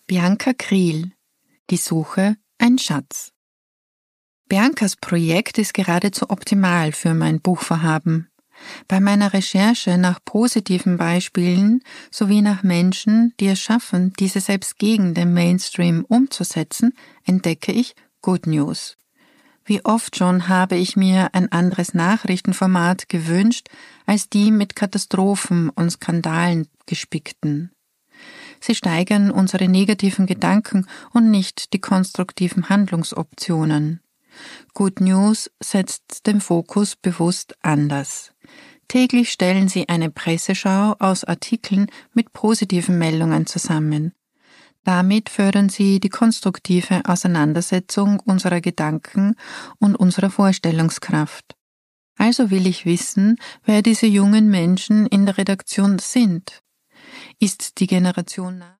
Bianca Kriel. Die Suche, ein Schatz. Biancas Projekt ist geradezu optimal für mein Buchvorhaben. Bei meiner Recherche nach positiven Beispielen sowie nach Menschen, die es schaffen, diese selbst gegen den Mainstream umzusetzen, entdecke ich Good News. Wie oft schon habe ich mir ein anderes Nachrichtenformat gewünscht als die mit Katastrophen und Skandalen gespickten. Sie steigern unsere negativen Gedanken und nicht die konstruktiven Handlungsoptionen. Good News setzt den Fokus bewusst anders. Täglich stellen sie eine Presseschau aus Artikeln mit positiven Meldungen zusammen. Damit fördern sie die konstruktive Auseinandersetzung unserer Gedanken und unserer Vorstellungskraft. Also will ich wissen, wer diese jungen Menschen in der Redaktion sind. Ist die Generation